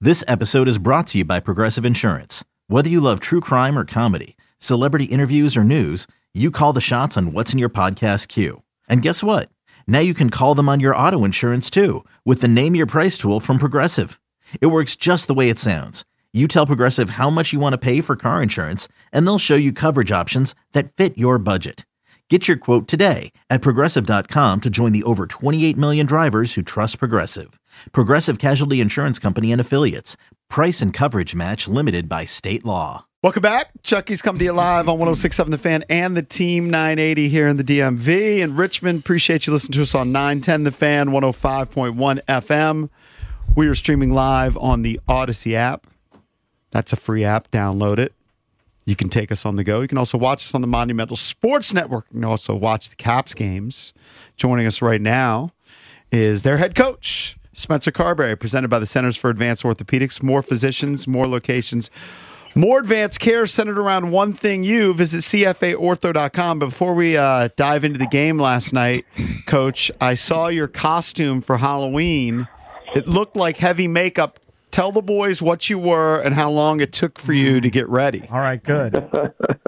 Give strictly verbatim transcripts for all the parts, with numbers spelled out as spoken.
This episode is brought to you by Progressive Insurance. Whether you love true crime or comedy, celebrity interviews or news, you call the shots on what's in your podcast queue. And guess what? Now you can call them on your auto insurance too with the Name Your Price tool from Progressive. It works just the way it sounds. You tell Progressive how much you want to pay for car insurance, and they'll show you coverage options that fit your budget. Get your quote today at Progressive dot com to join the over twenty-eight million drivers who trust Progressive. Progressive Casualty Insurance Company and Affiliates. Price and coverage match limited by state law. Welcome back. Chucky's coming to you live on one oh six point seven The Fan and the Team nine eighty here in the D M V. In Richmond, appreciate you listening to us on nine ten The Fan, one oh five point one F M. We are streaming live on the Odyssey app. That's a free app. Download it. You can take us on the go. You can also watch us on the Monumental Sports Network. You can also watch the Caps games. Joining us right now is their head coach, Spencer Carberry, presented by the Centers for Advanced Orthopedics. More physicians, more locations, more advanced care centered around one thing you. Visit C F A ortho dot com. But before we uh, dive into the game last night, Coach, I saw your costume for Halloween. It looked like heavy makeup. Tell the boys what you were and how long it took for you to get ready. All right, good. uh,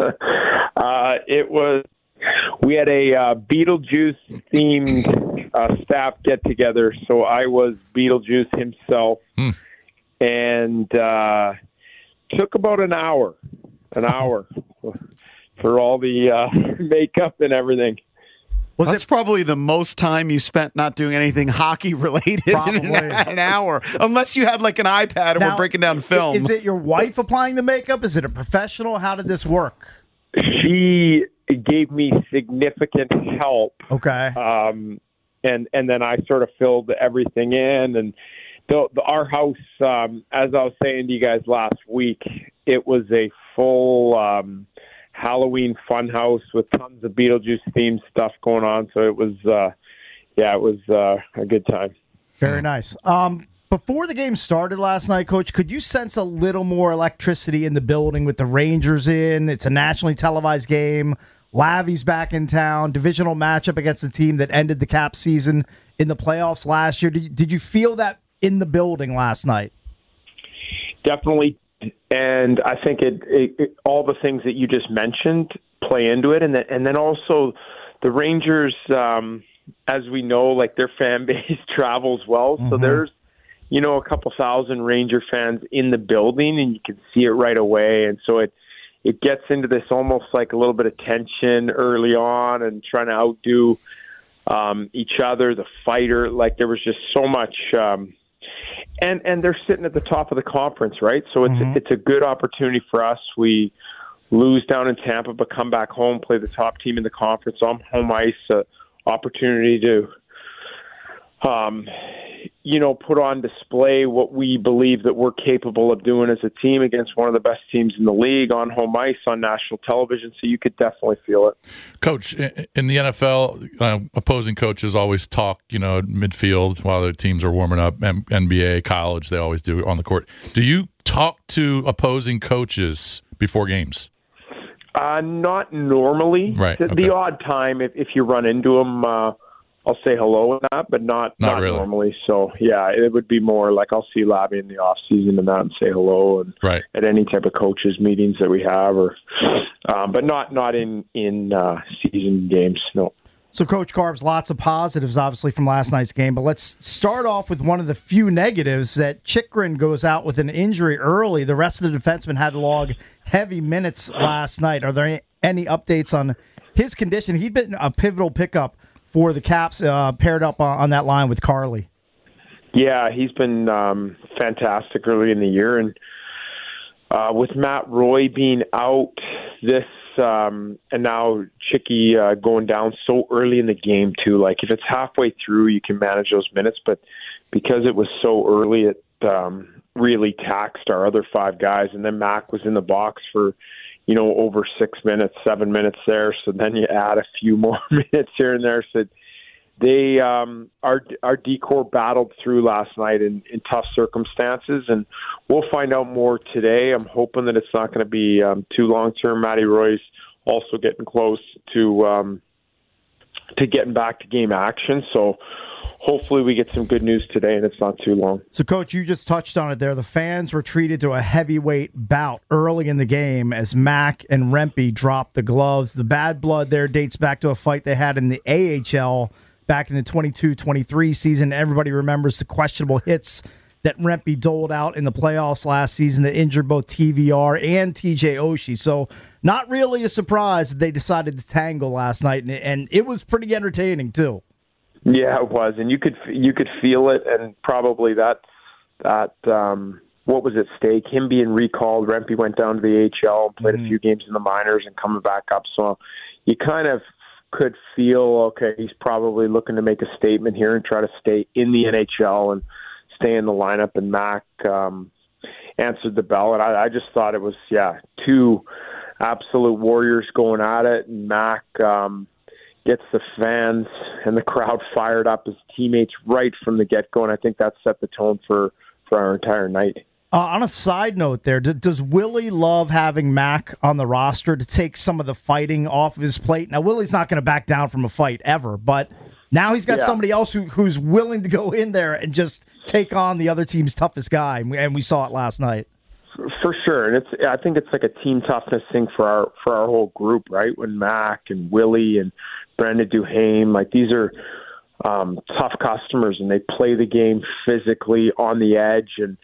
it was, we had a uh, Beetlejuice-themed uh, staff get-together, so I was Beetlejuice himself, hmm. and uh, took about an hour, an hour for all the uh, makeup and everything. Was That's it probably the most time you spent not doing anything hockey related in an, an hour, unless you had like an iPad and now, we're breaking down film. Is it your wife applying the makeup? Is it a professional? How did this work? She gave me significant help. Okay. Um, and and then I sort of filled everything in. And the, the, our house, um, as I was saying to you guys last week, it was a full um, Halloween fun house with tons of Beetlejuice themed stuff going on. So it was, uh, yeah, it was uh, a good time. Very nice. Um, before the game started last night, Coach, could you sense a little more electricity in the building with the Rangers in? It's a nationally televised game. Lavi's back in town. Divisional matchup against the team that ended the Cap season in the playoffs last year. Did you, did you feel that in the building last night? Definitely. And I think it, it, it all the things that you just mentioned play into it. And then, and then also the Rangers, um, as we know, like their fan base travels well. Mm-hmm. So there's, you know, a couple thousand Ranger fans in the building and you can see it right away. And so it, it gets into this almost like a little bit of tension early on and trying to outdo um, each other, the fighter. Like there was just so much, um, And and they're sitting at the top of the conference, right? So it's mm-hmm. it's a good opportunity for us. We lose down in Tampa, but come back home, play the top team in the conference on home ice. Uh, opportunity to, um, you know, put on display what we believe that we're capable of doing as a team against one of the best teams in the league on home ice on national television. So you could definitely feel it. Coach, in the N F L, uh, opposing coaches always talk, you know, midfield while their teams are warming up. N B A, college, they always do on the court. Do you talk to opposing coaches before games? Uh, not normally. Right. The, okay. the odd time, if, if you run into them, uh, I'll say hello and that, but not not, not really. normally. So yeah, it would be more like I'll see Labby in the off season and that, and say hello, and right. at any type of coaches meetings that we have, or um, but not not in in uh, season games. No. So, Coach Carbs, lots of positives, obviously, from last night's game. But let's start off with one of the few negatives, that Chychrun goes out with an injury early. The rest of the defensemen had to log heavy minutes last night. Are there any, any updates on his condition? He'd been a pivotal pickup for the Caps, uh, paired up on, on that line with Carly. Yeah, he's been um, fantastic early in the year. And uh, with Matt Roy being out, this Um, and now Chicky uh, going down so early in the game too. Like if it's halfway through, you can manage those minutes, but because it was so early, it um, really taxed our other five guys. And then Mac was in the box for, you know, over six minutes, seven minutes there. So then you add a few more minutes here and there. So they, um, our our D-Corps battled through last night in, in tough circumstances, and we'll find out more today. I'm hoping that it's not going to be um, too long-term. Matty Roy's also getting close to um, to getting back to game action. So hopefully we get some good news today, and it's not too long. So, Coach, you just touched on it there. The fans were treated to a heavyweight bout early in the game as Mac and Rempe dropped the gloves. The bad blood there dates back to a fight they had in the A H L back in the twenty-two twenty-three season. Everybody remembers the questionable hits that Rempe doled out in the playoffs last season that injured both T V R and T J Oshie. So not really a surprise that they decided to tangle last night, and, and it was pretty entertaining too. Yeah, it was, and you could you could feel it, and probably that that um, what was at stake. Him being recalled, Rempe went down to the A H L and played mm-hmm. a few games in the minors and coming back up. So you kind of could feel, okay, he's probably looking to make a statement here and try to stay in the N H L and stay in the lineup. And Mac um, answered the bell, and I, I just thought it was yeah two absolute warriors going at it, and Mac. Um, gets the fans and the crowd fired up, his teammates right from the get-go, and I think that set the tone for, for our entire night. Uh, on a side note there, d- does Willie love having Mac on the roster to take some of the fighting off of his plate? Now, Willie's not going to back down from a fight ever, but now he's got yeah. somebody else who, who's willing to go in there and just take on the other team's toughest guy, and we saw it last night. For sure, and it's I think it's like a team toughness thing for our for our whole group, right? When Mac and Willie and Brendan Duhaime, like these are um, tough customers, and they play the game physically on the edge, and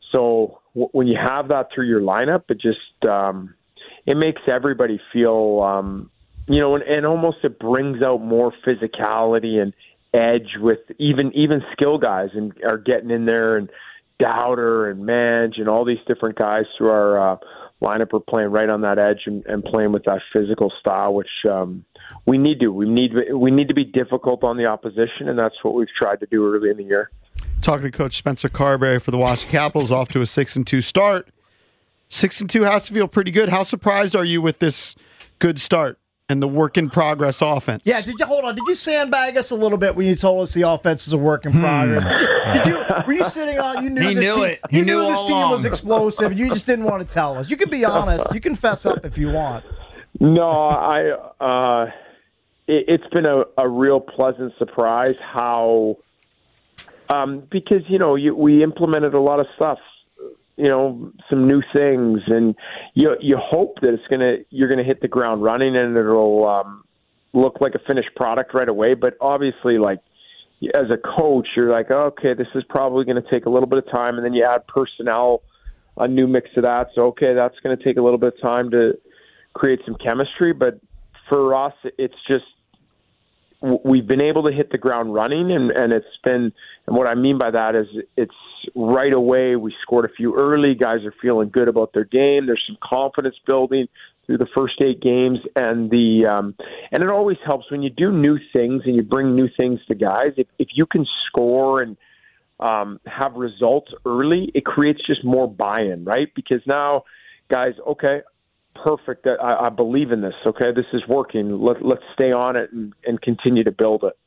so w- when you have that through your lineup, it just um, it makes everybody feel, um, you know, and, and almost it brings out more physicality and edge with even even skill guys, and are getting in there, and Dowder and Mange and all these different guys through our uh, lineup are playing right on that edge and, and playing with that physical style, which um, we need to. We need we need to be difficult on the opposition, and that's what we've tried to do early in the year. Talking to Coach Spencer Carberry for the Washington Capitals, off to a six and two start. Six and two has to feel pretty good. How surprised are you with this good start and the work in progress offense? Yeah, did you hold on? Did you sandbag us a little bit when you told us the offense is a work in progress? Hmm. Did you? Were you sitting on? You knew he this knew team, it. You he knew, knew this team along. was explosive. You just didn't want to tell us. You can be honest. You can fess up if you want. No, I. Uh, it, it's been a, a real pleasant surprise how, um, because you know you, we implemented a lot of stuff. You know, some new things, and you you hope that it's gonna you're gonna hit the ground running, and it'll um, look like a finished product right away. But obviously, like as a coach, you're like, oh, okay, this is probably going to take a little bit of time, and then you add personnel, a new mix to that. So okay, that's going to take a little bit of time to create some chemistry. But for us, it's just we've been able to hit the ground running, and, and it's been, and what I mean by that is it's right away. We scored a few early. Guys are feeling good about their game. There's some confidence building through the first eight games, and the um, and it always helps when you do new things and you bring new things to guys. If if you can score and um, have results early, it creates just more buy-in, right? Because now, guys, okay. Perfect. I, I believe in this. Okay, this is working. Let, let's stay on it and, and continue to build it.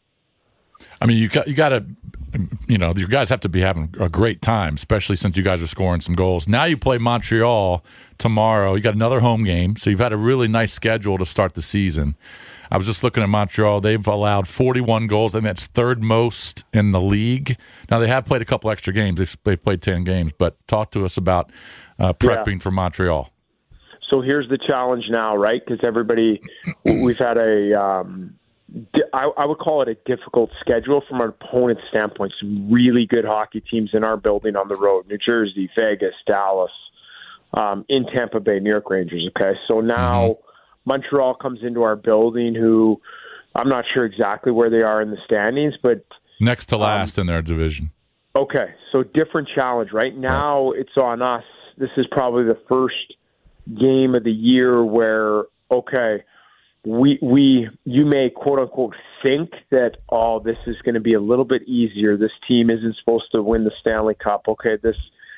I mean, you got you got to, you know, your guys have to be having a great time, especially since you guys are scoring some goals. Now you play Montreal tomorrow. You got another home game, so you've had a really nice schedule to start the season. I was just looking at Montreal. They've allowed forty-one goals, and that's third most in the league. Now they have played a couple extra games. They've, they've played ten games, but talk to us about uh, prepping yeah. for Montreal. So here's the challenge now, right? Because everybody, we've had a, um, I, I would call it a difficult schedule from an opponent's standpoint. Some really good hockey teams in our building on the road: New Jersey, Vegas, Dallas, um, in Tampa Bay, New York Rangers. Okay, so now mm-hmm. Montreal comes into our building. Who I'm not sure exactly where they are in the standings, but next to last um, in their division. Okay, so different challenge. Right now, right. It's on us. This is probably the first game of the year where, okay, we we you may quote unquote think that, oh, this is going to be a little bit easier. This team isn't supposed to win the Stanley Cup. Okay, this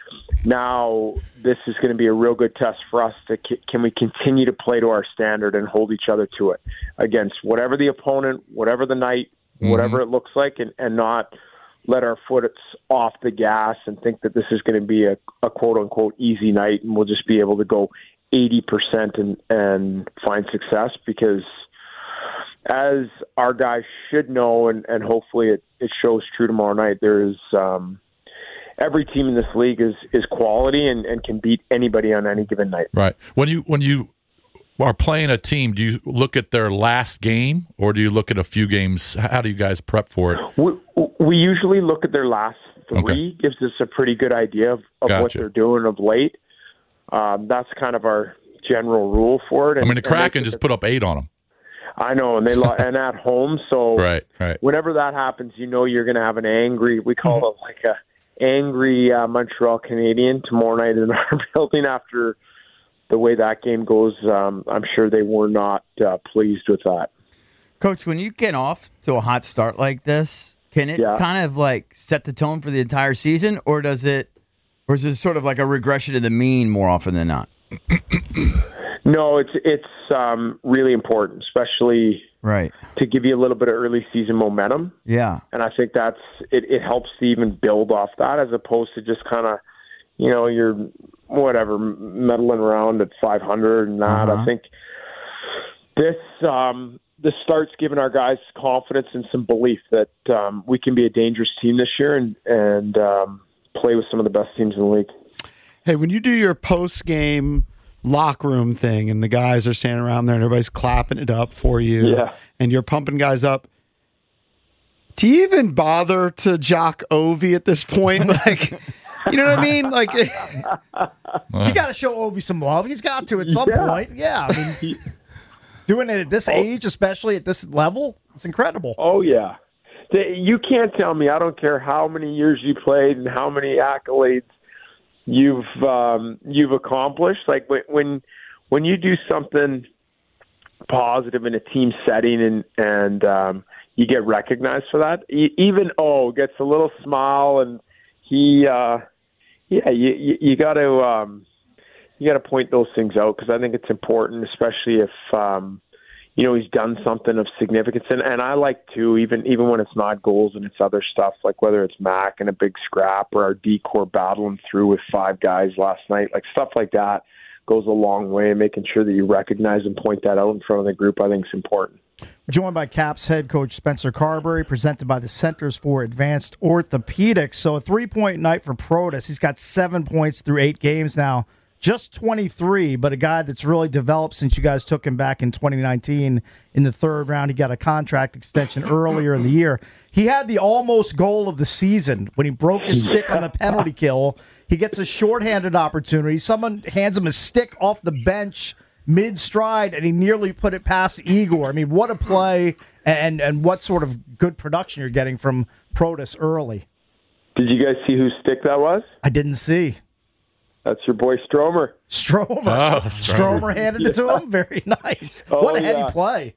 now this is going to be a real good test for us. To can we continue to play to our standard and hold each other to it against whatever the opponent, whatever the night, mm-hmm. whatever it looks like, and, and not let our foot off the gas and think that this is going to be a, a quote unquote easy night and we'll just be able to go eighty percent and, and find success, because as our guys should know, and, and hopefully it, it shows true tomorrow night, there's um, every team in this league is is quality and, and can beat anybody on any given night. Right. When you when you are playing a team, do you look at their last game, or do you look at a few games? How do you guys prep for it? We, we usually look at their last three. Okay. Gives us a pretty good idea of, of Gotcha. what they're doing of late. Um, that's kind of our general rule for it. And, I mean, the Kraken just put up eight on them. I know, and they lo- and at home. So Right, right. whenever that happens, you know you're going to have an angry. We call it like a angry uh, Montreal Canadian tomorrow night in our building after the way that game goes. Um, I'm sure they were not uh, pleased with that. Coach, when you get off to a hot start like this, can it Yeah. kind of like set the tone for the entire season, or does it, or is it sort of like a regression to the mean more often than not? No, it's it's um, really important, especially Right. to give you a little bit of early season momentum. Yeah. And I think that's it, it helps to even build off that as opposed to just kind of, you know, you're whatever meddling around at five hundred and that. Uh-huh. I think this um, this starts giving our guys confidence and some belief that um, we can be a dangerous team this year and and um, play with some of the best teams in the league. Hey, when you do your post game locker room thing and the guys are standing around there and everybody's clapping it up for you, Yeah. and you're pumping guys up, do you even bother to jock Ovi at this point? Like, you know what I mean? Like, You got to show Ovi some love. He's got to at some Yeah. point. Yeah, I mean, doing it at this age, especially at this level, it's incredible. Oh, yeah. The- You can't tell me, I don't care how many years you played and how many accolades you've um, you've accomplished. Like when, when when you do something positive in a team setting and, and um, you get recognized for that, e- even O gets a little smile and he, uh, yeah, you, you, you got to um, you got to point those things out because I think it's important, especially if um, you know, he's done something of significance. And, and I like to, even even when it's not goals and it's other stuff, like whether it's Mac and a big scrap or our D-core battling through with five guys last night, like stuff like that goes a long way in making sure that you recognize and point that out in front of the group. I think is important. Joined by Caps head coach Spencer Carberry, presented by the Centers for Advanced Orthopedics. So a three-point night for Protas. He's got seven points through eight games now. Just twenty-three, but a guy that's really developed since you guys took him back in twenty nineteen in the third round. He got a contract extension earlier in the year. He had the almost goal of the season when he broke his stick on the penalty kill. He gets a shorthanded opportunity. Someone hands him a stick off the bench mid-stride, and he nearly put it past Igor. I mean, what a play, and, and what sort of good production you're getting from Protas early. Did you guys see whose stick that was? I didn't see. That's your boy Stromer. Stromer. Oh, Stromer. Stromer. handed it to him. Very nice. Oh, what a heady yeah. play.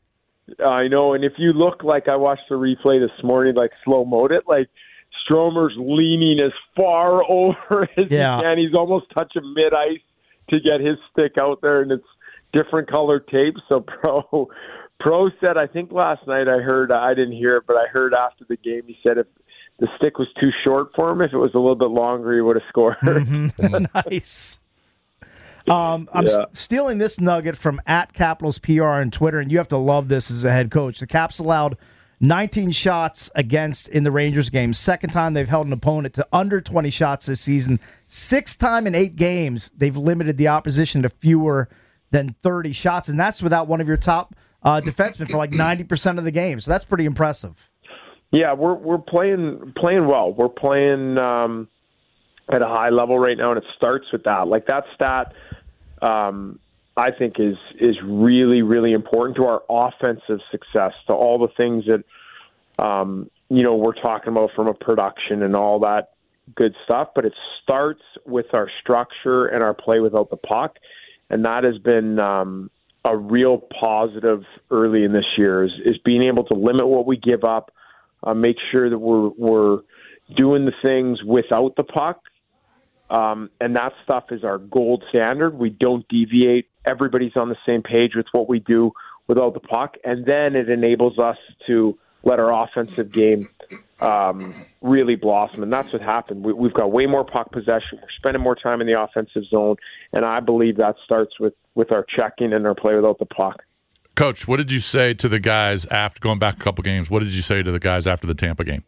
I know, and if you look, like I watched the replay this morning, like slow-moed it, like Stromer's leaning as far over as Yeah. he can. He's almost touching mid-ice to get his stick out there, and it's different colored tape. So Pro Pro said, I think last night I heard, I didn't hear it, but I heard after the game, he said if the stick was too short for him, if it was a little bit longer, he would have scored. Nice. Um, I'm Yeah. s- stealing this nugget from at Capitals P R on Twitter, and you have to love this as a head coach. The Caps allowed nineteen shots against in the Rangers game. Second time they've held an opponent to under twenty shots this season. Sixth time in eight games they've limited the opposition to fewer than thirty shots, and that's without one of your top uh, defensemen for like ninety percent of the game. So that's pretty impressive. Yeah, we're we're playing playing well. We're playing um, at a high level right now, and it starts with that. Like that stat, um, I think is is really really important to our offensive success. To all the things that um, you know we're talking about from a production and all that good stuff. But it starts with our structure and our play without the puck, and that has been um, a real positive early in this year. Is, is being able to limit what we give up. Uh, make sure that we're we're doing the things without the puck, um, and that stuff is our gold standard. We don't deviate. Everybody's on the same page with what we do without the puck, and then it enables us to let our offensive game um, really blossom, and that's what happened. We, we've got way more puck possession. We're spending more time in the offensive zone, and I believe that starts with, with our checking and our play without the puck. Coach, what did you say to the guys after going back a couple games? What did you say to the guys after the Tampa game?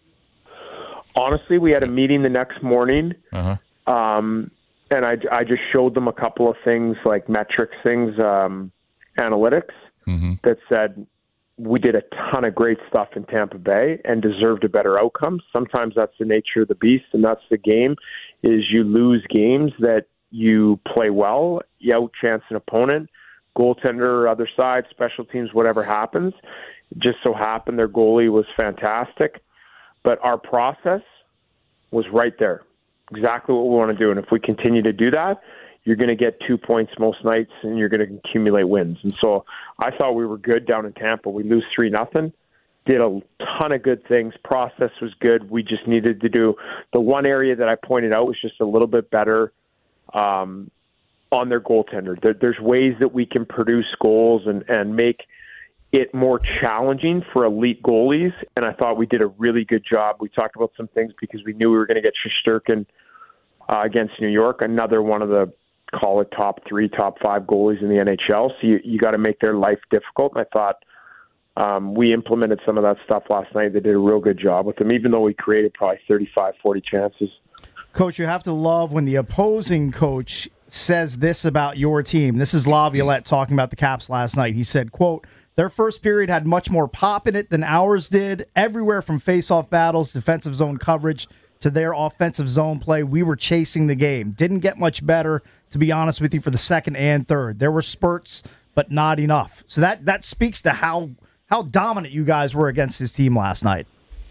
Honestly, we had a meeting the next morning, Uh-huh. um, and I, I just showed them a couple of things like metrics things, um, analytics, Mm-hmm. that said we did a ton of great stuff in Tampa Bay and deserved a better outcome. Sometimes that's the nature of the beast, and that's the game, is you lose games that you play well, you outchance an opponent, goaltender, other side, special teams, whatever happens. It just so happened their goalie was fantastic. But our process was right there, exactly what we want to do. And if we continue to do that, you're going to get two points most nights, and you're going to accumulate wins. And so I thought we were good down in Tampa. We lose three nothing. Did a ton of good things. Process was good. We just needed to do the one area that I pointed out was just a little bit better um, on their goaltender. There, there's ways that we can produce goals and, and make it more challenging for elite goalies, and I thought we did a really good job. We talked about some things because we knew we were going to get Shesterkin uh, against New York, another one of the, call it top three, top five goalies in the N H L, so you, you got to make their life difficult, and I thought um, we implemented some of that stuff last night. They did a real good job with them, even though we created probably thirty-five, forty chances. Coach, you have to love when the opposing coach says this about your team. This is Laviolette talking about the Caps last night. He said, quote, "Their first period had much more pop in it than ours did. Everywhere from face-off battles, defensive zone coverage, to their offensive zone play, we were chasing the game. Didn't get much better, to be honest with you, for the second and third. There were spurts, but not enough." So that that speaks to how how dominant you guys were against this team last night.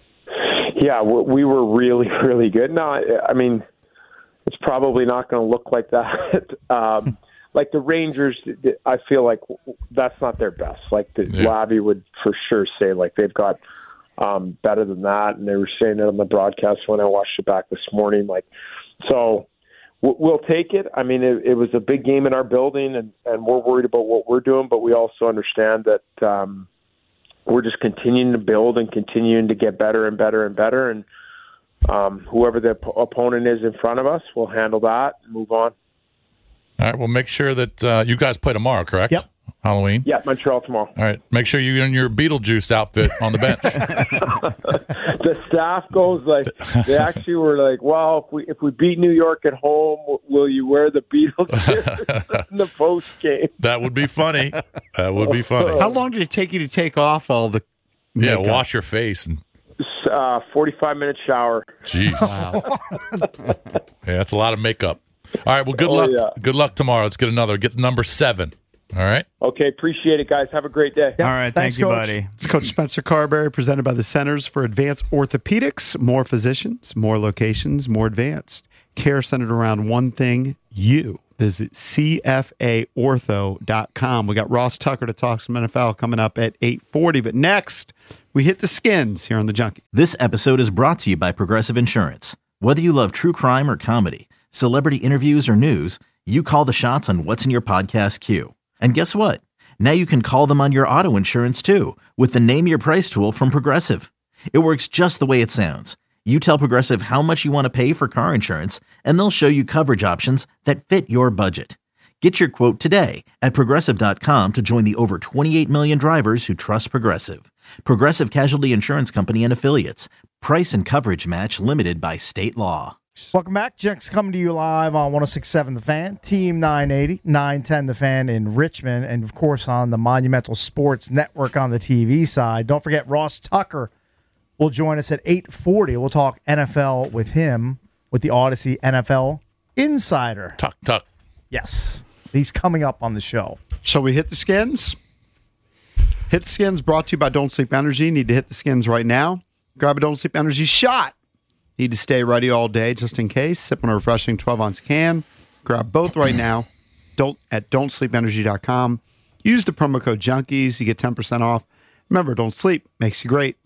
Yeah, we were really, really good. No, I mean, it's probably not going to look like that. um, like the Rangers, I feel like that's not their best. Like the yeah. Lavi would for sure say, like they've got um, better than that, and they were saying it on the broadcast when I watched it back this morning. Like, so we'll take it. I mean, it, it was a big game in our building, and, and we're worried about what we're doing, but we also understand that um, we're just continuing to build and continuing to get better and better and better, and um, whoever the op- opponent is in front of us, we'll handle that and move on. All right, well, make sure that uh, you guys play tomorrow, correct? Yep. Halloween? Yeah, Montreal tomorrow. All right, make sure you're in your Beetlejuice outfit on the bench. The staff goes like, they actually were like, well, if we if we beat New York at home, will you wear the Beetlejuice in the post game? That would be funny. That would be funny. How long did it take you to take off all the Yeah, makeup? wash your face and Uh, forty-five minute shower. jeez. Yeah, that's a lot of makeup. All right, well, good Oh, luck. yeah. Good luck tomorrow. Let's get another. Get number seven. All right. Okay, appreciate it, guys. Have a great day. Yep. All right, Thanks, thank you, Coach. buddy. It's Coach Spencer Carberry, presented by the Centers for Advanced Orthopedics. More physicians, more locations, more advanced care centered around one thing, you. Visit C F A ortho dot com. We got Ross Tucker to talk some N F L coming up at eight forty. But next, we hit the skins here on The Junkie. This episode is brought to you by Progressive Insurance. Whether you love true crime or comedy, celebrity interviews or news, you call the shots on what's in your podcast queue. And guess what? Now you can call them on your auto insurance too with the Name Your Price tool from Progressive. It works just the way it sounds. You tell Progressive how much you want to pay for car insurance, and they'll show you coverage options that fit your budget. Get your quote today at Progressive dot com to join the over twenty-eight million drivers who trust Progressive. Progressive Casualty Insurance Company and Affiliates. Price and coverage match limited by state law. Welcome back. Jenks coming to you live on one oh six point seven The Fan, Team nine eighty, nine ten The Fan in Richmond, and, of course, on the Monumental Sports Network on the T V side. Don't forget, Ross Tucker will join us at eight forty. We'll talk N F L with him with the Odyssey N F L Insider. Tuck, tuck. Yes. He's coming up on the show. Shall we hit the skins? Hit the skins brought to you by Don't Sleep Energy. Need to hit the skins right now. Grab a Don't Sleep Energy shot. Need to stay ready all day just in case. Sip on a refreshing twelve-ounce can. Grab both right now Don't at don't sleep energy dot com. Use the promo code Junkies. You get ten percent off. Remember, don't sleep. Makes you great.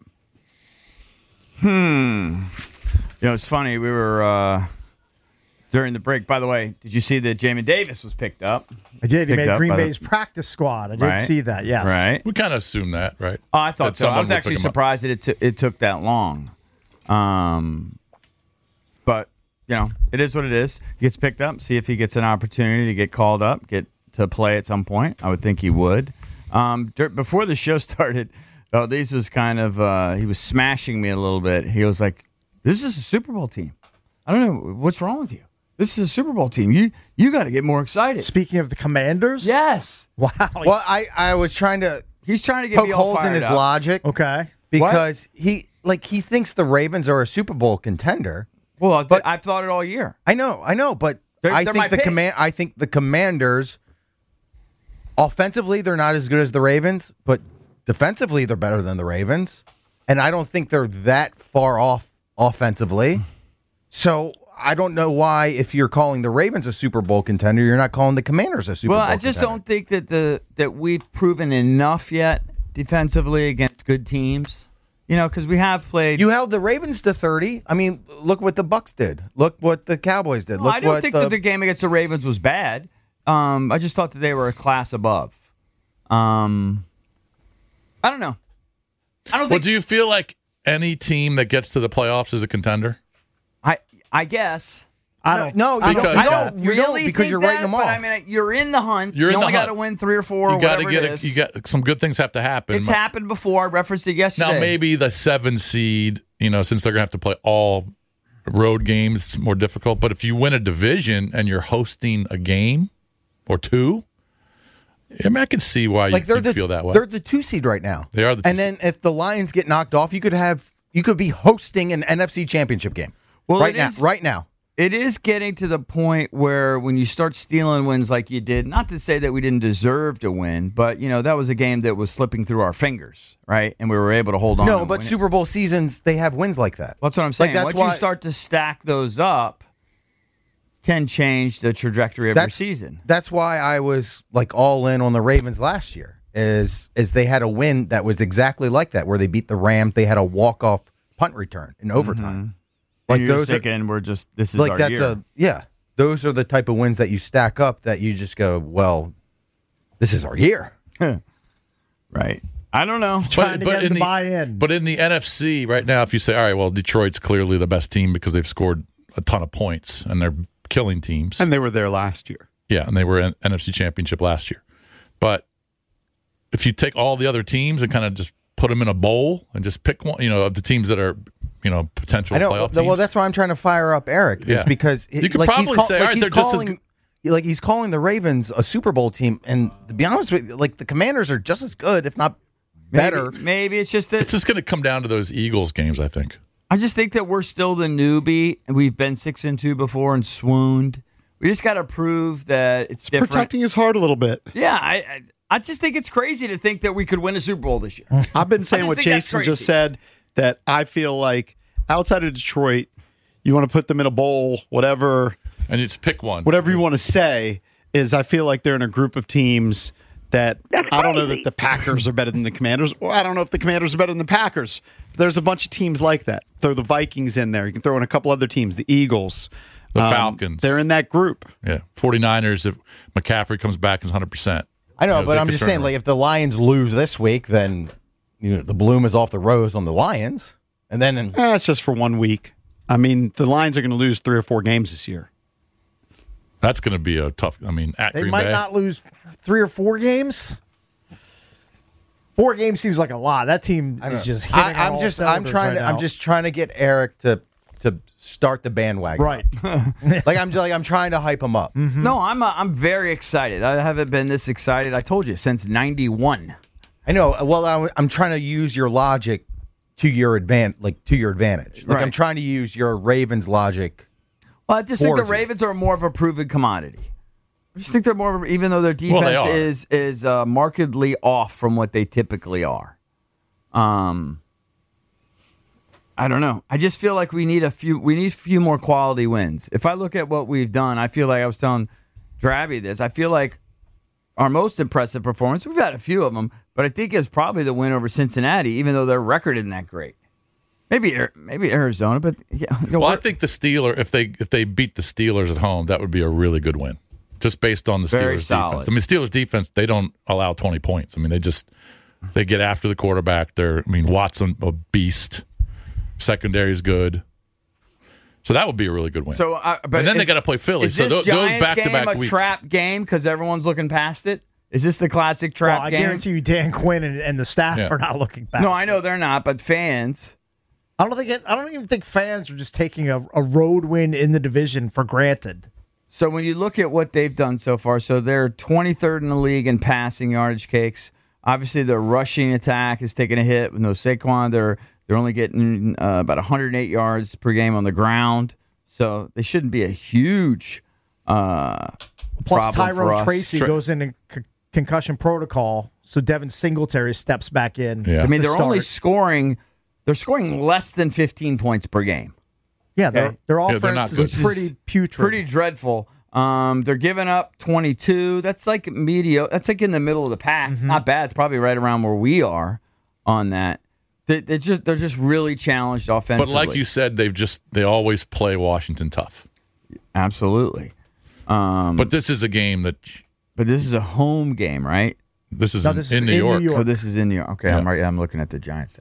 Hmm. You know, it's funny. We were uh, during the break. By the way, did you see that Jamin Davis was picked up? I did. He Picked made up Green by the- Bay's practice squad. I did Right. see that, yes. Right. We kind of assumed that, right? Oh, I thought That so. I someone was would actually pick him up. surprised that it, t- it took that long. Um, but, you know, it is what it is. He gets picked up, see if he gets an opportunity to get called up, get to play at some point. I would think he would. Um, dur- before the show started, oh, these was kind of uh, he was smashing me a little bit. He was like, "This is a Super Bowl team. I don't know what's wrong with you. This is a Super Bowl team. You you got to get more excited." Speaking of the Commanders, Yes. wow. Well, I, I was trying to He's trying to get poke me all holes in fired his up. logic okay. because he like he thinks the Ravens are a Super Bowl contender. Well, I- But- I've thought it all year. I know, I know, but They're- I they're my think the pick. command. I think the Commanders, offensively, they're not as good as the Ravens, but defensively, they're better than the Ravens, and I don't think they're that far off offensively. So I don't know why, if you're calling the Ravens a Super Bowl contender, you're not calling the Commanders a Super Well, Bowl I just contender. don't think that the that we've proven enough yet defensively against good teams. You know, because we have played. You held the Ravens to thirty. I mean, look what the Bucks did. Look what the Cowboys did. Well, Look I don't what think the, that the game against the Ravens was bad. Um, I just thought that they were a class above. Um, I don't know. I don't Well, think. do you feel like any team that gets to the playoffs is a contender? I I guess. I don't. no, you I Because- don't, I think don't that. You don't, really because think you're that, writing them but off. I mean, you're in the hunt. You're you in the only got to hunt. win three or four. You got to whatever get it a, is. you got some good things have to happen. It's happened before. I referenced it yesterday. Now maybe the seven seed, you know, since they're gonna have to play all road games, it's more difficult. But if you win a division and you're hosting a game or two, I mean, I can see why like you they're you'd the feel that way. they're the two seed right now. They are the two And then if the Lions get knocked off, you could have you could be hosting an N F C Championship game. Well, right it now, is- right now. It is getting to the point where when you start stealing wins like you did, not to say that we didn't deserve to win, but you know that was a game that was slipping through our fingers, right? And we were able to hold on. No, and but win it. Super Bowl seasons they have wins like that. That's what I'm saying. that's Once why- you start to stack those up, can change the trajectory of your That's season. That's why I was like all in on the Ravens last year. Is is they had a win that was exactly like that, where they beat the Rams. They had a walk off punt return in overtime. Like And you're those are, thinking we're just this is like our that's year. a yeah. Those are the type of wins that you stack up that you just go, well, this is our year. right. I don't know. Trying to get him in to the, buy in. But in the N F C right now, if you say, all right, well, Detroit's clearly the best team because they've scored a ton of points and they're killing teams. And they were there last year. Yeah, and they were in N F C Championship last year. But if you take all the other teams and kind of just put them in a bowl and just pick one, you know, of the teams that are, you know, potential I know. playoff Well, teams. that's why I'm trying to fire up Eric. Is Yeah. because You could like, he's probably call- say, like all right, he's they're just as calling, like he's calling the Ravens a Super Bowl team, and to be honest with you, like the Commanders are just as good, if not better. Maybe, maybe it's just that it's just going to come down to those Eagles games, I think. I just think that we're still the newbie, and we've been six and two before and swooned. We just got to prove that it's different. Protecting his heart a little bit. Yeah, I, I I just think it's crazy to think that we could win a Super Bowl this year. I've been saying just what think that's Jason just crazy. said, that I feel like outside of Detroit, you want to put them in a bowl, whatever, And you just pick one. whatever you want to say, is I feel like they're in a group of teams that I don't know that the Packers are better than the Commanders, or I don't know if the Commanders are better than the Packers. There's a bunch of teams like that. Throw the Vikings in there. You can throw in a couple other teams, the Eagles. The Um, Falcons. They're in that group. Yeah, 49ers, if McCaffrey comes back and is one hundred percent. I know, You but they I'm could just turn saying, around. like if the Lions lose this week, then you know the bloom is off the rose on the Lions, and then in, Eh, it's just for one week. I mean, the Lions are going to lose three or four games this year. That's going to be a tough, I mean, at They Green might Bay. not lose three or four games. Four games seems like a lot. That team I don't is know. just. Hitting I, on I'm all just I'm cylinders trying right to I'm now. just trying to get Eric to to start the bandwagon. right. Like I'm just, like I'm trying to hype him up. No, I'm uh, I'm very excited. I haven't been this excited. I told you since ninety-one. I know. Well, I, I'm trying to use your logic to your advan like to your advantage. Like I'm Right. trying to use your Ravens logic. Well, I just think the Forty. Ravens are more of a proven commodity. I just think they're more, of a, even though their Well, they defense are. is is uh, markedly off from what they typically are. Um, I don't know. I just feel like we need a few. We need a few more quality wins. If I look at what we've done, I feel like I was telling Drabby this. I feel like our most impressive performance. We've had a few of them, but I think it's probably the win over Cincinnati, even though their record isn't that great. Maybe Ar- maybe Arizona, but yeah. You know, Well, I we're- think the Steelers, if they if they beat the Steelers at home, that would be a really good win, just based on the Very Steelers solid. defense. I mean, Steelers defense, they don't allow twenty points. I mean, they just they get after the quarterback. They're, I mean, Watson a beast. Secondary is good, so that would be a really good win. So, uh, but and then they is- got to play Philly. Is So this those, those Giants back to game back a weeks. trap game because everyone's looking past it? Is this the classic trap Well, I game? guarantee you, Dan Quinn and, and the staff Yeah. are not looking back. No, I know they're not, but fans. I don't think. It, I don't even think fans are just taking a, a road win in the division for granted. So when you look at what they've done so far, so they're twenty-third in the league in passing yardage cakes. Obviously, their rushing attack is taking a hit with no Saquon. They're they're only getting uh, about one hundred eight yards per game on the ground, so they shouldn't be a huge uh, Plus, problem for Tyrone us. Tracy Sure. goes into c- concussion protocol, so Devin Singletary steps back in. Yeah. I mean, to they're only start. scoring they're scoring less than fifteen points per game. Yeah, their, Okay. their Yeah, offense they're not is good. Which is pretty putrid. Pretty dreadful. Um, they're giving up twenty-two. That's like mediocre. That's like in the middle of the pack. Mm-hmm. Not bad. It's probably right around where we are on that. They, they're just they're just really challenged But offensively. like you said, they've just they always play Washington tough. absolutely. Um, But this is a game that but this is a home game, right? this is No, in, this is in New in New York. York. Oh, this is in New York. Okay, Yeah. I'm right. I'm looking at the Giants.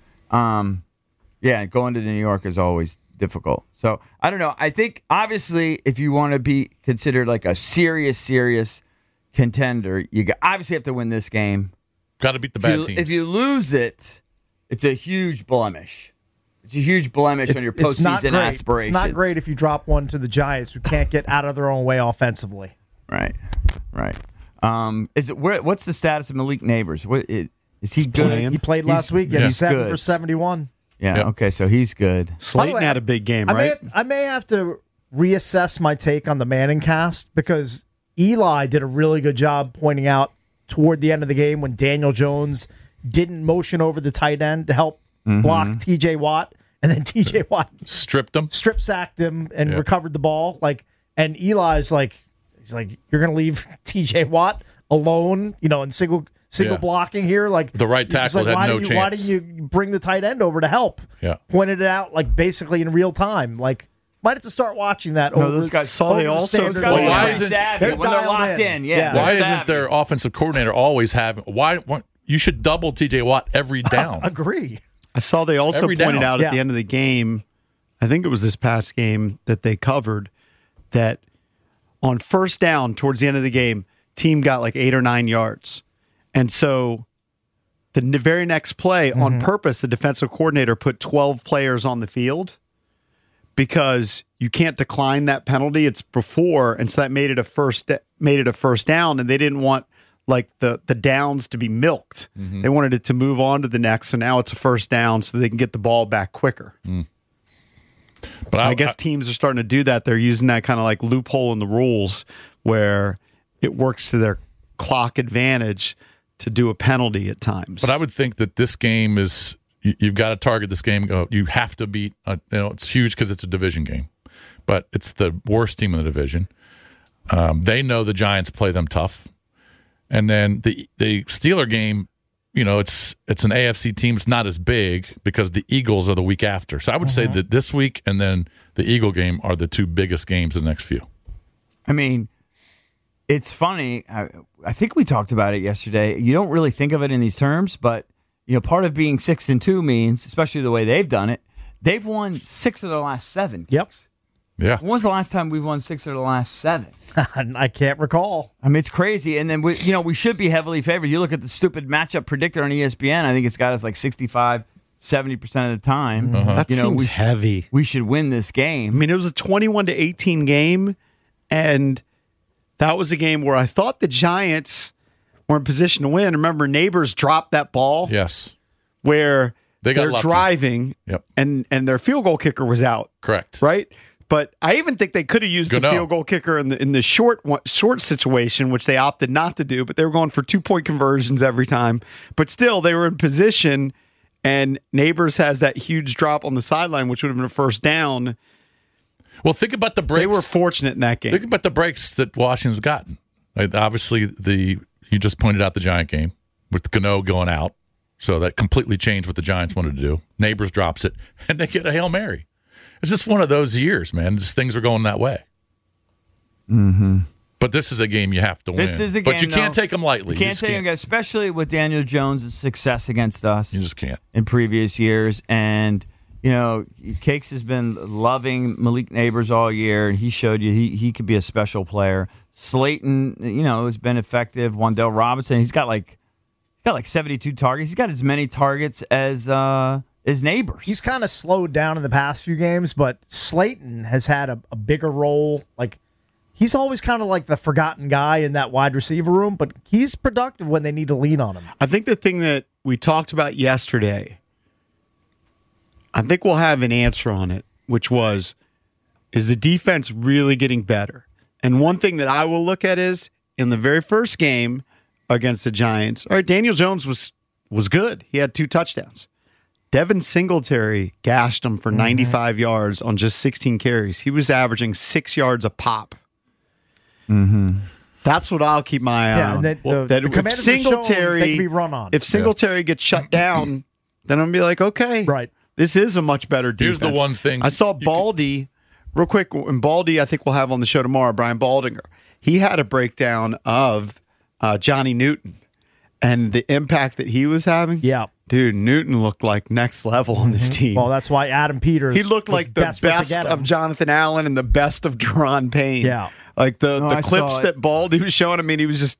Um, yeah, going to New York is always difficult. So I don't know. I think obviously, if you want to be considered like a serious, serious contender, you got, obviously have to win this game. Got to beat the If bad you, teams. if you lose it, it's a huge blemish. It's a huge blemish on your it's not postseason great. aspirations. It's not great if you drop one to the Giants, who can't get out of their own way offensively. Right, right. Um, is it where, what's the status of Malik Neighbors? What is, is he good? playing. He played He's- last week. Yeah, he's he's seven good. for seventy-one. Yeah. Yep. Okay, so he's good. Slayton By the way, had a big game, I may, right? have, I may have to reassess my take on the Manning cast because Eli did a really good job pointing out toward the end of the game when Daniel Jones didn't motion over the tight end to help Mm-hmm. block T J Watt, and then T J Watt Stripped them. strip sacked him and Yeah. recovered the ball. Like, and Eli's like, he's like, you're gonna leave T J Watt alone, you know, in single single Yeah. blocking here. Like The right he's tackle like, had why no didn't you, Why chance. didn't you bring the tight end over to help? Yeah. Pointed it out like basically in real time. Like, might have to start watching that. No, over, those guys- Saw over they the also- standard Those guys Well, are why very isn't- savvy They're when they're dialed locked in. in. Yeah. Yeah. they're Why isn't savvy. their offensive coordinator always having? Why? why you should double T J Watt every down. Agree. I saw they also Every pointed down. out at the Yeah. end of the game, I think it was this past game that they covered, that on first down towards the end of the game, team got like eight or nine yards. And so the n- very next play, on purpose, the defensive coordinator put twelve players on the field because you can't decline that penalty. It's before, and so that made it a first made it a first down, and they didn't want like the the downs to be milked. They wanted it to move on to the next, so now it's a first down, so they can get the ball back quicker. But I, I guess teams are starting to do that. They're using that kind of like loophole in the rules where it works to their clock advantage to do a penalty at times. But I would think that this game is you, you've got to target this game. Uh, you have to beat. Uh, you know, it's huge because it's a division game, but it's the worst team in the division. Um, they know the Giants play them tough, and then the the Steeler game. You know, it's it's an A F C team. It's not as big because the Eagles are the week after. So I would say that this week and then the Eagle game are the two biggest games in the next few. I mean, it's funny. I, I think we talked about it yesterday. You don't really think of it in these terms, but you know, part of being six and two means, especially the way they've done it, they've won six of their last seven. Yep. Yeah. When was the last time we've won six of the last seven? I can't recall. I mean, it's crazy. And then we, you know, we should be heavily favored. You look at the stupid matchup predictor on E S P N. I think it's got us like sixty-five, seventy percent of the time. that You know, seems we, heavy. we should win this I game. mean, it was a twenty-one to eighteen game, and that was a game where I thought the Giants were in position to win. Remember, Neighbors dropped that ball Yes. where They got they're lucky. driving, Yep. and and their field goal kicker was out. Correct. Right. But I even think they could have used Good the no. field goal kicker in the in the short one, short situation, which they opted not to do. But they were going for two point conversions every time. But still, they were in position, and Neighbors has that huge drop on the sideline, which would have been a first down. Well, think about the breaks. They were fortunate in that game. Think about the breaks that Washington's gotten. Like, obviously, the you just pointed out the Giant game with Gano going out, so that completely changed what the Giants wanted to do. Neighbors drops it, and they get a Hail Mary. It's just one of those years, man. Just things are going that way. Mm-hmm. But this is a game you have to win. This is a but game, you can't though. take them lightly. You can't just take them, especially with Daniel Jones' success against us You just can't. in previous years. And, you know, Cakes has been loving Malik Neighbors all year, and he showed you he he could be a special player. Slayton, you know, has been effective. Wan'Dale Robinson, he's got like he's got like seventy-two targets. He's got as many targets as uh, as Neighbors. He's kind of slowed down in the past few games, but Slayton has had a, a bigger role. Like he's always kind of like the forgotten guy in that wide receiver room, but he's productive when they need to lean on him. I think the thing that we talked about yesterday, I think we'll have an answer on it, which was, is the defense really getting better? And one thing that I will look at is, in the very first game against the Giants, all right, Daniel Jones was was good. He had two touchdowns. Devin Singletary gashed him for mm-hmm. ninety-five yards on just sixteen carries. He was averaging six yards a pop. Mm-hmm. That's what I'll keep my eye yeah, on. That, the, that the if Commanders Singletary, they can be run on. If Singletary yeah. gets shut down, then I'm going to be like, okay, right. This is a much better defense. Here's the one thing. I saw Baldy, could... real quick, and Baldy I think we'll have on the show tomorrow, Brian Baldinger. He had a breakdown of uh, Johnny Newton and the impact that he was having. Yeah. Dude, Newton looked like next level on this team. Well, that's why Adam Peters He looked like the best of Jonathan Allen and the best of Deron Payne. Yeah. Like the, no, the I clips that Baldy was showing, I mean, he was just...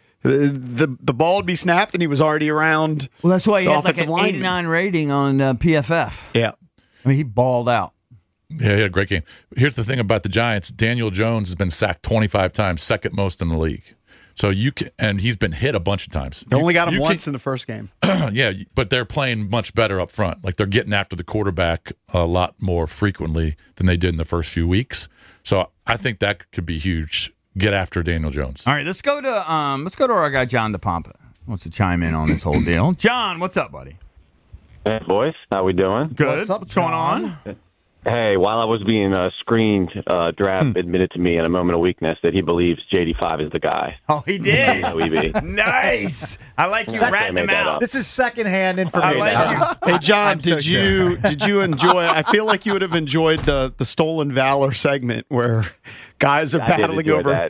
The the ball would be snapped and he was already around. Well, that's why he the had like an lineman. eighty-nine rating on uh, P F F. Yeah. I mean, he balled out. Yeah, he had a great game. Here's the thing about the Giants. Daniel Jones has been sacked twenty-five times, second most in the league. So you can, and he's been hit a bunch of times. They only got him you once can, in the first game. Yeah, but they're playing much better up front. Like they're getting after the quarterback a lot more frequently than they did in the first few weeks. So I think that could be huge. Get after Daniel Jones. All right, let's go to um, let's go to our guy John DePompa. Wants to chime in on this whole deal. John, what's up, buddy? Hey, boys, how we doing? Good. What's up, what's going on? Hey, while I was being uh, screened, uh, Drab admitted to me in a moment of weakness that he believes J D five is the guy. Oh, he did. How we be. Nice. I like you That's- ratting him out. This is secondhand information. I like you. Hey John, I'm so did you did you enjoy? I feel like you would have enjoyed the the stolen valor segment where guys are I did battling enjoy over. that.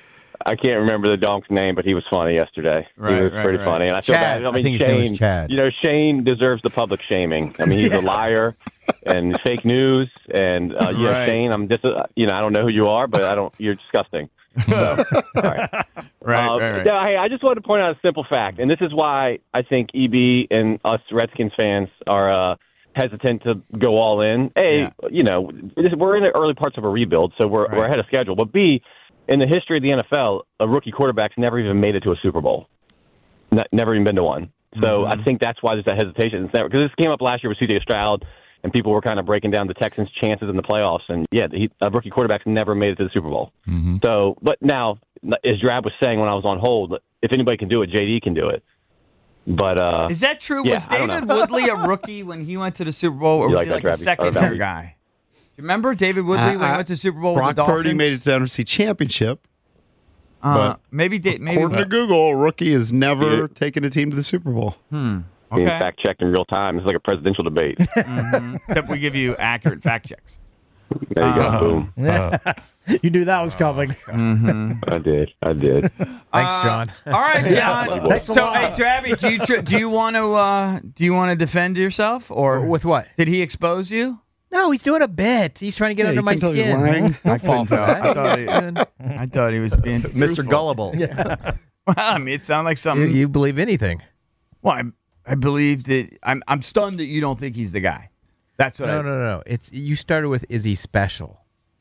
I can't remember the donk's name, but he was funny yesterday. Right, he was right, pretty right. funny, and I feel Chad. bad. I I mean, think his name was Shane. Chad. You know, Shane deserves the public shaming. I mean, he's a liar and fake news. And uh, yeah, Right. Shane, I'm just, uh, you know, I don't know who you are, but I don't. You're disgusting. So, all right. Right, Uh, right, right. no, hey, I just wanted to point out a simple fact, and this is why I think E B and us Redskins fans are uh, hesitant to go all in. A, Yeah. you know, this- we're in the early parts of a rebuild, so we're Right. we're ahead of schedule. But B, in the history of the N F L, a rookie quarterback's never even made it to a Super Bowl. Ne- never even been to one. So Mm-hmm. I think that's why there's that hesitation. Because this came up last year with C J Stroud, and people were kind of breaking down the Texans' chances in the playoffs. And yeah, he, a rookie quarterback's never made it to the Super Bowl. Mm-hmm. So, but now, as Drab was saying when I was on hold, if anybody can do it, J D can do it. But uh, Is that true? yeah, was I don't David know. Woodley a rookie when he went to the Super Bowl, or You was like he that, like a Travis? second Or year about- guy? Do you remember David Woodley when he I- went to the Super Bowl Brock with the Dolphins? Purdy made it to the N F C Championship. Uh, but maybe da- maybe According to Google, a rookie has never Yeah. taken a team to the Super Bowl. being okay. fact checked in real time. It's like a presidential debate. Except we give you accurate fact checks. There you go. Uh, Boom. You knew that was coming. I did. I did. Thanks, John. All right, John. Thanks a so, lot. hey, Drabby, do you tr- do you want to uh, do you want to defend yourself, or With what? did he expose you? No, he's doing a bit. He's trying to get Yeah, under you my can tell he's skin. lying. Don't fall for that. I thought, he, I thought he was being Mister truthful. Gullible. Well, I mean, it sounded like You, something. you believe anything? Well, I, I believe that I'm. I'm stunned that you don't think he's the guy. That's what No, I. no, no, no. It's you started with is he special?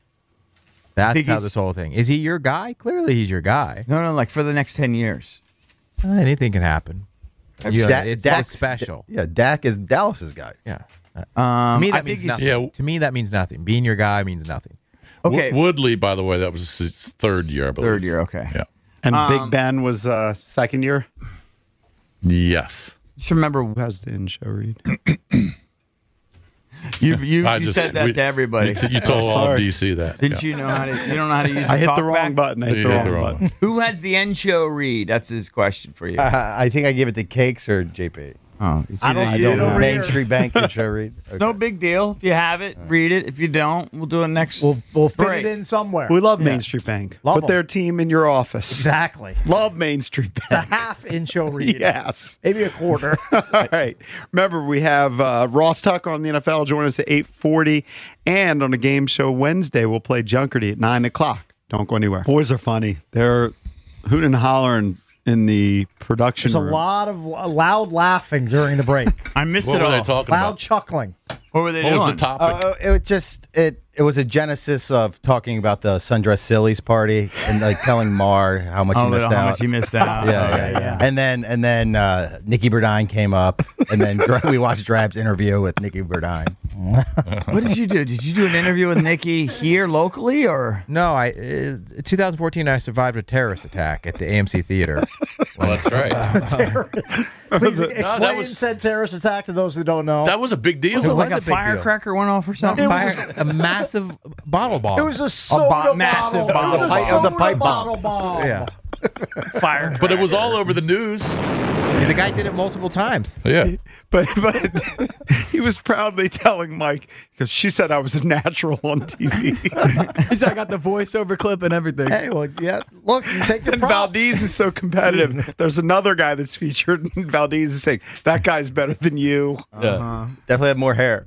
That's think how he's- this whole thing. Is he your guy? Clearly, he's your guy. No, no, like for the next ten years. Uh, anything can happen. You know, Dak- it's Dak's- it's special. Yeah, Dak is Dallas's guy. Yeah. Uh, Um, to me, I that think means he's- nothing. Yeah. To me, that means nothing. Being your guy means nothing. Okay, Wo- Woodley, by the way, that was his third year, I believe. third year. Okay. Yeah. And Um, Big Ben was uh, second year. Yes. Just remember, Who has the in-show read? you you, I you just- said that we- to everybody. You, t- you told Oh, all sorry. of D C that. Didn't Yeah. you know how to? You don't know how to use. I the hit the talk wrong back? button. I hit You the hit wrong, the wrong button. Who has the end show read? That's his question for you. I think I gave it to Cakes or J P. Oh, you see I don't the- see it over Main here. Street Bank can show read. Okay. No big deal. If you have it, read it. If you don't, we'll do it next. We'll, we'll fit break. it in somewhere. We love Main Street Bank. Love Put them. their team in your office. Exactly. Love Main Street It's a Bank. half in-show read. Yes. Maybe a quarter. All right. Remember, we have uh, Ross Tucker on the N F L. Join us at eight forty. And on a game show Wednesday, we'll play Junkerty at nine o'clock. Don't go anywhere. Boys are funny. They're hooting and hollering in the production There's a room. lot of loud laughing during the break. I missed What it were all. they talking Loud about? chuckling. What were they What doing? was the topic? Uh, it was just it. It was a genesis of talking about the Sundress Sillies party and like telling Mar how much Oh, he missed how out. much you missed out. yeah, Okay, yeah, yeah. And then and then uh, Nikki Burdine came up, and then Dra- we watched Drab's interview with Nikki Burdine. What did you do? Did you do an interview with Nikki here locally, or No, I uh, twenty fourteen I survived a terrorist attack at the A M C Theater. Well, that's right. Please explain that was- said terrorist attack to those who don't know. That was a big deal. was it was like a a big deal. firecracker went off or something? It was Fire, a massive bottle bomb. it was a soda bo- massive bottle. bottle It was a bomb. It was a soda pipe bomb. bottle bomb. yeah. fire. But it was all over the news. The guy did it multiple times. Yeah. But but he was proudly telling Mike, because she said I was a natural on T V. So I got the voiceover clip and everything. Hey, well, yeah. Look, you take your And props. Valdez is so competitive. There's another guy that's featured, and Valdez is saying, that guy's better than you. Yeah, definitely had more hair.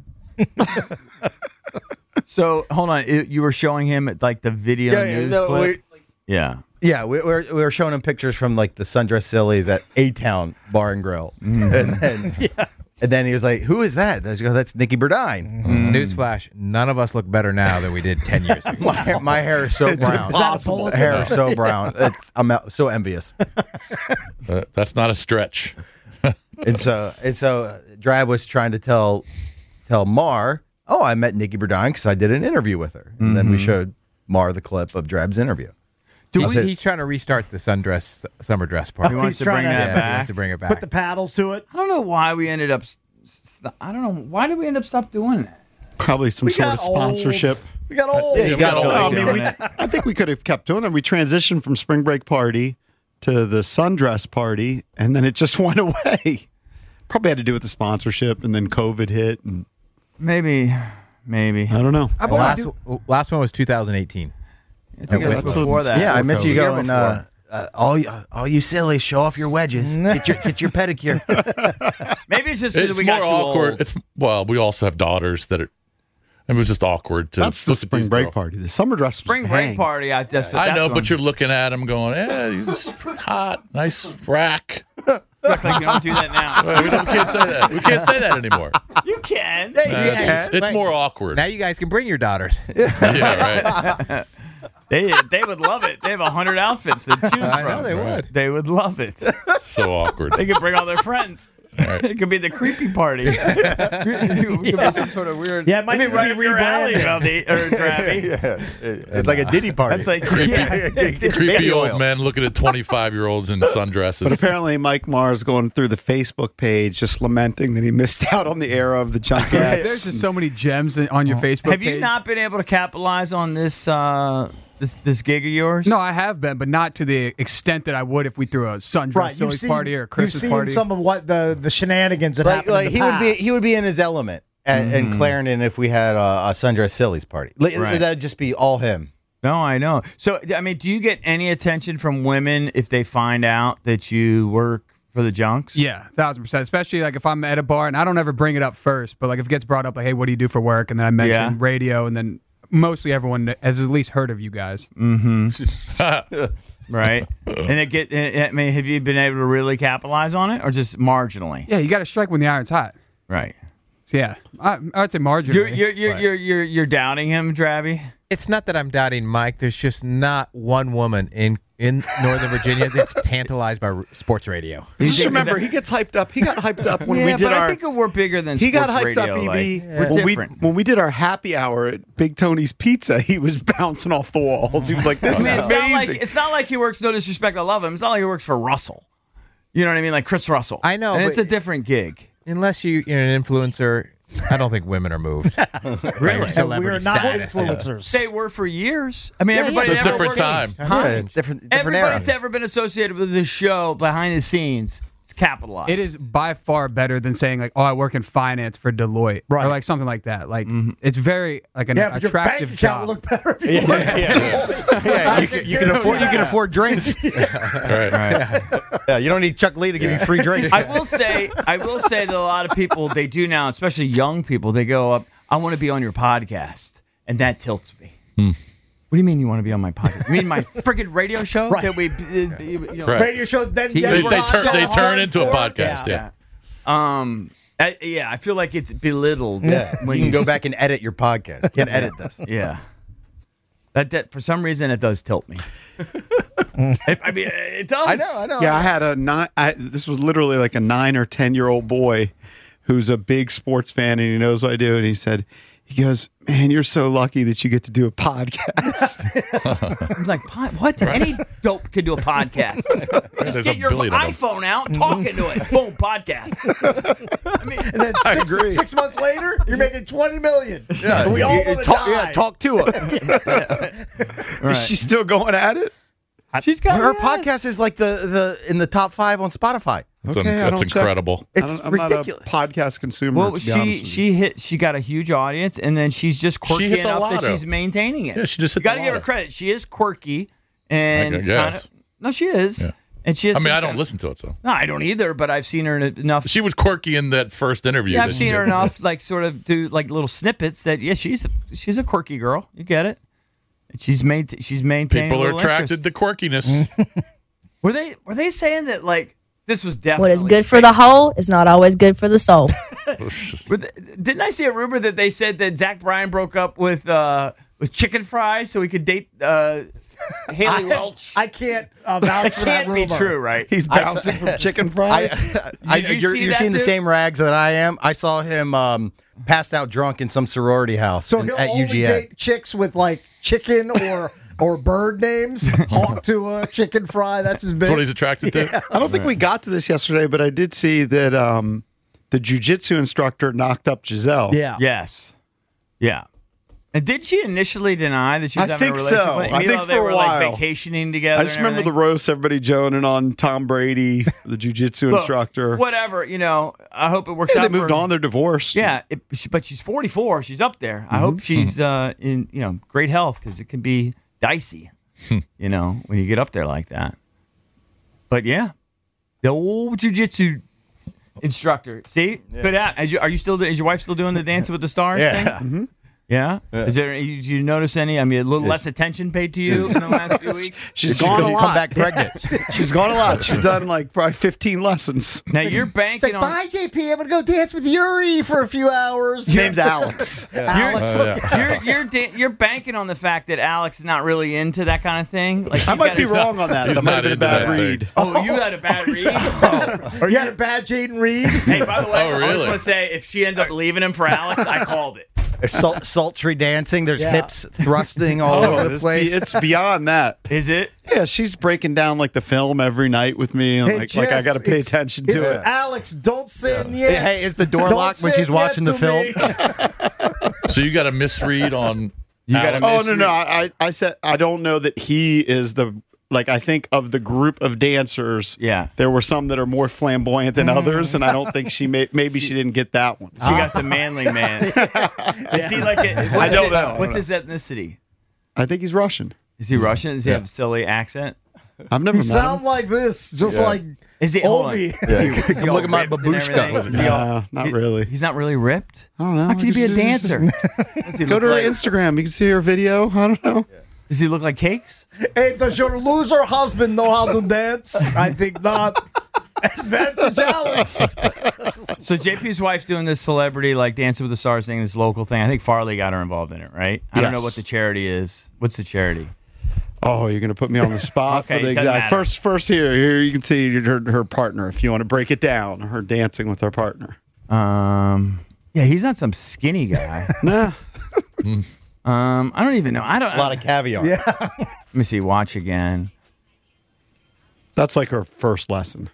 So hold on, it, you were showing him at like the video Yeah, yeah, news no, clip. we- Yeah. Yeah, we, we, were, we were showing him pictures from like the Sundress Sillies at A Town Bar and Grill, and then and then he was like, "Who is that?" I go, "That's Nikki Burdine." Newsflash: none of us look better now than we did ten years ago. My, hair- my hair is so It's brown. impossible. bulletin? Hair is so brown. It's, I'm out- so envious. Uh, that's not a stretch. And so and so uh, Drab was trying to tell tell Mar, "Oh, I met Nikki Burdine because I did an interview with her." And then we showed Mar the clip of Drab's interview. He's, we- he's trying to restart the sundress summer dress party. He wants he's to bring trying to- that yeah, he back. wants to bring it back. Put the paddles to it. I don't know why we ended up. s- st- I don't know why did we end up stop doing that. Probably some We sort got of sponsorship. old. We got old. Yeah, you got No, old. I mean, doing we, it. I think we could have kept doing it. We transitioned from spring break party to the sundress party, and then it just went away. Probably had to do with the sponsorship, and then COVID hit, and Maybe, maybe. I don't know. How The about last, we do- last one was two thousand eighteen. I think it was that's before what- that. Yeah, I miss you The year going. before. Uh, uh, all you, all you silly, show off your wedges. Get your get your pedicure. Maybe it's just because It's we more got too awkward. old. It's well, we also have daughters that are. It was just awkward to. That's the look at spring these break girls. party. The summer dress was Spring to break hang. party. I just. I that's know, what but I'm- you're looking at him going, "Eh, he's hot, nice rack." act like you don't do that now. Well, we, don't, we can't say that. We can't say that anymore. You can. Uh, it's it's, it's Right. more awkward. Now you guys can bring your daughters. Yeah, right. They they would love it. They have a hundred outfits to choose from. I know they would. They would love it. So awkward. They could bring all their friends. right. It could be the creepy party. It could be some sort of weird. Yeah, it might I mean, be right up your alley, rebranded. Valdi- or Drabby. Yeah, it's like a Diddy party. That's like yeah. Creepy Baby old oil. men looking at twenty-five-year-olds in sundresses. But apparently, Mike Mars going through the Facebook page, just lamenting that he missed out on the era of the Junkettes. There's just so many gems on your Facebook Have page. you not been able to capitalize on this uh, this this gig of yours? No, I have been, but not to the extent that I would if we threw a sundress Right, you've Silly's seen, party or a you've Christmas seen party. some of what the, the shenanigans that like, happened like in the he would be past. he would be in his element at, in Clarendon if we had a, a Sundress Sillies party. Like, Right. That'd just be all him. No, I know. So, I mean, do you get any attention from women if they find out that you work for the Junks? Yeah, thousand percent. Especially like if I'm at a bar and I don't ever bring it up first, but like if it gets brought up, like, hey, what do you do for work? And then I mention Yeah. radio, and then mostly everyone has at least heard of you guys. Right. And it get. I mean, have you been able to really capitalize on it, or just marginally? Yeah, you got to strike when the iron's hot. Right. So yeah, I, I would say marginally. You're you're you're but- you're you're, you're doubting him, Drabby. It's not that I'm doubting Mike. There's just not one woman in, in Northern Virginia that's tantalized by r- sports radio. Just remember, he gets hyped up. He got hyped up when yeah, we did but our. I think we're bigger than He got sports hyped up, radio, E B. like, When we, different. when we did our happy hour at Big Tony's Pizza, he was bouncing off the walls. He was like, "This I mean, is it's not amazing." like it's not like he works. No disrespect, I love him. It's not like he works for Russell. You know what I mean? Like Chris Russell. I know, and but- it's a different gig. Unless you, you're an influencer, I don't think women are moved. Really? And Celebrity we're not status. influencers. They were for years. I mean, Yeah, everybody. yeah, It's a ever different worked- time. Huh? Yeah, it's different. different Everybody era. that's ever been associated with the show behind the scenes, it's capitalized. It is by far better than saying like, "Oh, I work in finance for Deloitte," Right. or like something like that. Like, it's very like an Yeah, but your bank attractive account job. would look better if you worked at Deloitte. Yeah, you can, you can afford you can afford drinks. Right. Yeah, you don't need Chuck Lee to give you free drinks. I will say, I will say that a lot of people they do now, especially young people, they go up. I want to be on your podcast, and that tilts me. Hmm. What do you mean you want to be on my podcast? You mean my freaking radio show Right. that we, uh, you know, Right. Radio show, then They, yes, they, we're turn, on they so turn hard into a for- podcast. Yeah. Um, I, yeah, I feel like it's belittled. Yeah, when you can go back and edit your podcast. You can't edit this. Yeah, that that for some reason it does tilt me. I, I mean, it does. I know, I know. Yeah, I had a nine. I, this was literally like a nine or ten year old boy who's a big sports fan, and he knows what I do. And he said, he goes, "Man, you're so lucky that you get to do a podcast." I'm like, "Pod- what? Any dope could do a podcast. Just There's get a your billion of them. iPhone out, talk into it, boom, podcast. I mean, And then six, six months later, you're making twenty million. Yeah, we all you- want to talk, die. yeah, talk to her. Is she still going at it? she's got Her yes. podcast is like the, the in the top five on Spotify. That's, Okay, un- I that's don't check. incredible. I It's don't- I'm ridiculous. not a podcast consumer. Well, to be she honest with you. she hit she got a huge audience, and then she's just quirky hit the enough that lotto. she's maintaining it. Yeah, she just hit You got to the give her lotto. credit. She is quirky, and I guess. kinda- no, she is, Yeah. and she. Has I mean, some I don't kind- listen to it, so. No, I don't either. But I've seen her enough. She was quirky in that first interview. Yeah, that I've she seen her did. enough, like sort of do like little snippets that yeah, she's a, she's a quirky girl. You get it? And she's made she's maintaining. People a are little attracted interest. to quirkiness. Were they were they saying that like this was definitely What is good for the hoe is not always good for the soul. Were they- didn't I see a rumor that they said that Zach Bryan broke up with uh with Chicken Fry so he could date uh Haley Welch? I can't uh, vouch That for that can't be rumor. true, right? He's bouncing from chicken fry. I, I, Did you you're see you're that seeing the too? same rags that I am. I saw him um, passed out drunk in some sorority house So in- he'll at only U G A. date chicks with like chicken or or bird names. Hawk Tua, chicken fry. That's his big. That's what he's attracted to. I don't think we got to this yesterday, but I did see that um, the jujitsu instructor knocked up Giselle. Yeah. Yes. Yeah. And did she initially deny that she was I having think a relationship so. with him? I Even think though they for a were while. like vacationing together. I just and remember the everything? roast, everybody joning on Tom Brady, the jujitsu Look, instructor. Whatever, you know. I hope it works Yeah, out. they moved for, on. They're divorced. Yeah, it, she, but she's forty-four. She's up there. I Mm-hmm. hope she's uh, in you know great health because it can be dicey, you know, when you get up there like that. But yeah, the old jujitsu instructor. See, good at. Is, you, are you still? Is your wife still doing the Dancing with the Stars Yeah. thing? Mm-hmm. Yeah. Is there? You, you notice any? I mean, a little less attention paid to you in the last few weeks. She's She gone a couldn't lot. come back pregnant. She's gone a lot. She's done like probably fifteen lessons. Now you're It's banking like, on. bye, J P. I'm gonna go dance with Yuri for a few hours. His name's Alex. Alex. Oh, yeah. You're you're da- you're banking on the fact that Alex is not really into that kind of thing. Like I he's might got be his- wrong on that. He's That might not have been a into bad that read. thing. Oh, you had a bad read. Or you had a bad Jaden Reed. Hey, by the way, Oh, I really? just want to say, if she ends up leaving him for Alex, I called it. Salt, sultry dancing. There's Yeah. hips thrusting all over the it's, place. be- it's beyond that. Is it? Yeah, she's breaking down like the film every night with me, and Hey, like, like I Jess, got to pay it's- attention to it's it. Alex, don't say yes. Hey, is the door Don't locked when say she's watching yes the to film? me. So you got a misread on. You got Alex? a Oh no, no, I, I said I don't know that he is the like. I think of the group of dancers, Yeah. there were some that are more flamboyant than others, and I don't think she may, maybe she didn't get that one. She got the manly man. Is he like a, I what's don't it- know. What's his ethnicity? I think he's Russian. Is he Russian? Does he Yeah. have a silly accent? I've never You met sound him. like this, just like Is he? Hold on. Ovi. Is he, is he all Look at my ripped and babushka. everything? Is he all- Nah, not really. He's not really ripped. I don't know. How can he be a dancer? Does he Go look to her like, Instagram. You can see her video. I don't know. Does he look like cakes? Hey, does your loser husband know how to dance? I think not. Advantage Alex. So J P's wife's doing this celebrity like Dancing with the Stars thing, this local thing. I think Farley got her involved in it, right? I don't know Yes. what the charity is. What's the charity? Oh, you're gonna put me on the spot Okay, for the it doesn't exact matter. first. First here, here you can see her her partner. If you want to break it down, her dancing with her partner. Um, yeah, he's not some skinny guy. Nah, um, I don't even know. I don't. A lot of caviar. Yeah. Let me see. Watch again. that's like her first lesson.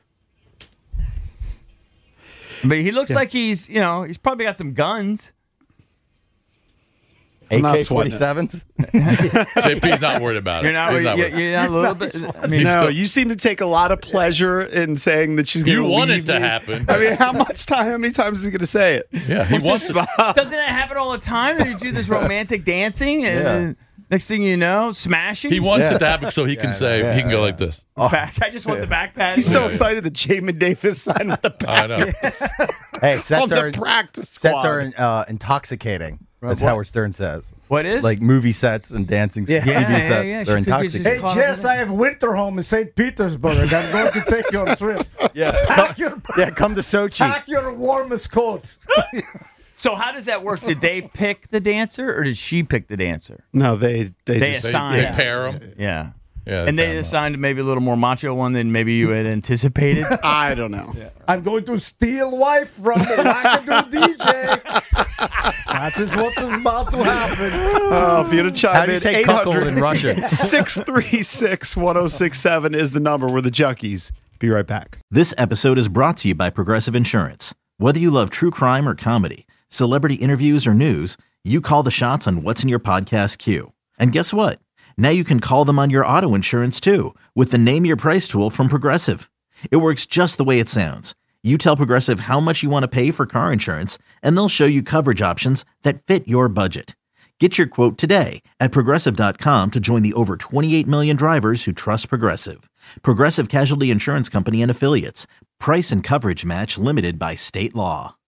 But he looks like he's, you know, he's probably got some guns. A not K sweating it. forty-sevens? J P's not worried about it. You're not, He's not you're, worried. you're not a little bit. I mean, He's No, still- you seem to take a lot of pleasure in saying that she's going You to want leave it to me. happen. I mean, how much time, how many times is he going to say it? Yeah, he wants it. doesn't it happen all the time that you do this romantic dancing and then next thing you know, smashing? He wants Yeah. it to happen so he can say, he can go like this. back. I just want the back pat. He's so Yeah. excited that Jamin Davis signed with the I know. Hey, on sets the are, practice sets squad. are uh, intoxicating, as what? Howard Stern says. What is? Like movie sets and dancing Yeah. T V Yeah, yeah, sets. yeah, They're she could just- intoxicating. Hey, Jess, I have winter home in Saint Petersburg. I'm going to take you on a trip. Yeah. Pack your, Yeah, come to Sochi. pack your warmest coat. So how does that work? Did they pick the dancer or did she pick the dancer? No, they they, They just They, Sign. they Yeah. pair him. Yeah. Yeah, and pair they 'em up. assigned maybe a little more macho one than maybe you had anticipated. I don't know. I'm going to steal wife from the Wackadoo D J. That is what is about to happen. Oh, if you're to chime How do you in, say cuckold in Russian? six three six, one oh six seven is the number. We're the Junkies. Be right back. This episode is brought to you by Progressive Insurance. Whether you love true crime or comedy, celebrity interviews or news, you call the shots on what's in your podcast queue. And guess what? Now you can call them on your auto insurance too with the Name Your Price tool from Progressive. It works just the way it sounds. You tell Progressive how much you want to pay for car insurance, and they'll show you coverage options that fit your budget. Get your quote today at Progressive dot com to join the over twenty-eight million drivers who trust Progressive. Progressive Casualty Insurance Company and Affiliates. Price and coverage match limited by state law.